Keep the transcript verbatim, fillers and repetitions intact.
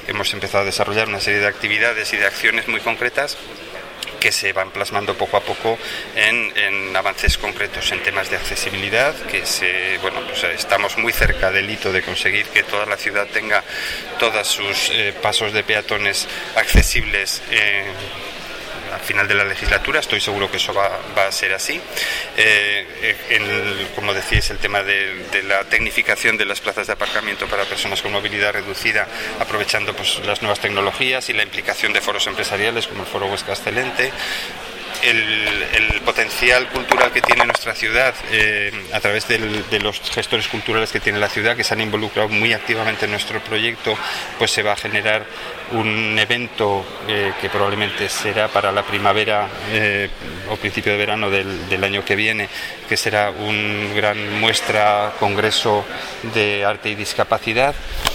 hemos empezado a desarrollar una serie de actividades y de acciones muy concretas que se van plasmando poco a poco en, en avances concretos en temas de accesibilidad, que se, bueno, pues estamos muy cerca del hito de conseguir que toda la ciudad tenga todos sus eh, pasos de peatones accesibles eh, al final de la legislatura. Estoy seguro que eso va, va a ser así. Eh, el, como decíais, el tema de, de la tecnificación de las plazas de aparcamiento para personas con movilidad reducida, aprovechando pues las nuevas tecnologías y la implicación de foros empresariales como el Foro Huesca Excelente. El, el potencial cultural que tiene nuestra ciudad eh, a través del, de los gestores culturales que tiene la ciudad, que se han involucrado muy activamente en nuestro proyecto, pues se va a generar un evento eh, que probablemente será para la primavera eh, o principio de verano del, del año que viene, que será un gran muestra, congreso de arte y discapacidad.